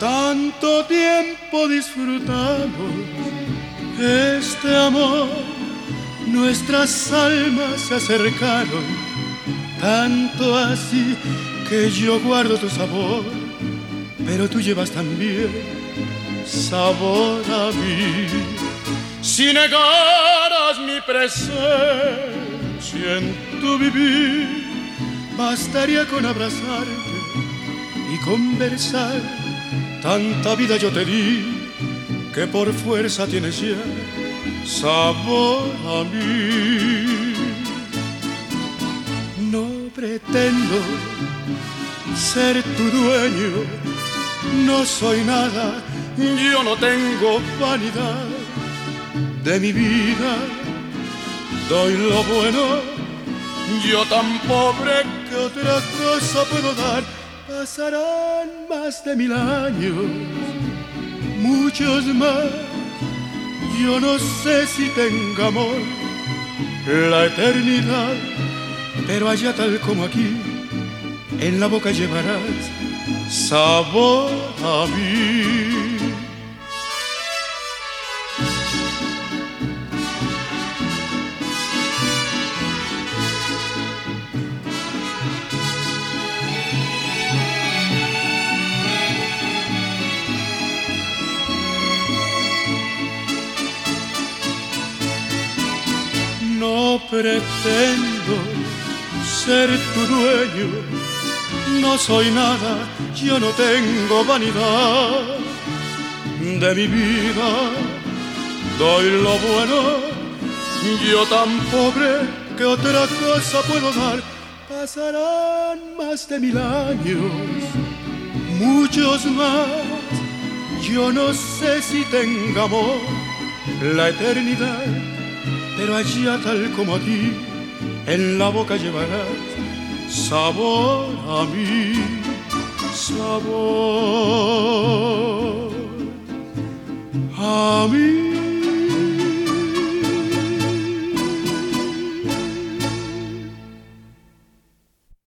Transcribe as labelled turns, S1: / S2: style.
S1: Tanto tiempo disfrutamos este amor, nuestras almas se acercaron, tanto así que yo guardo tu sabor, pero tú llevas también sabor a mí. Si negaras mi presencia en tu vivir, bastaría con abrazarte y conversar. Tanta vida yo te di que por fuerza tienes ya sabor a mí. No pretendo ser tu dueño, no soy nada, yo no tengo vanidad. De mi vida doy lo bueno, yo tan pobre que otra cosa puedo dar. Pasarán más de 1000 años, muchos más. Yo no sé si tenga amor la eternidad, pero allá tal como aquí, en la boca llevarás sabor a mí. No pretendo ser tu dueño, no soy nada, yo no tengo vanidad. De mi vida doy lo bueno, yo tan pobre que otra cosa puedo dar. Pasarán más de 1000 años, muchos más. Yo no sé si tenga amor la eternidad, pero allá tal como aquí, en la boca llevarás sabor a mí, sabor a mí.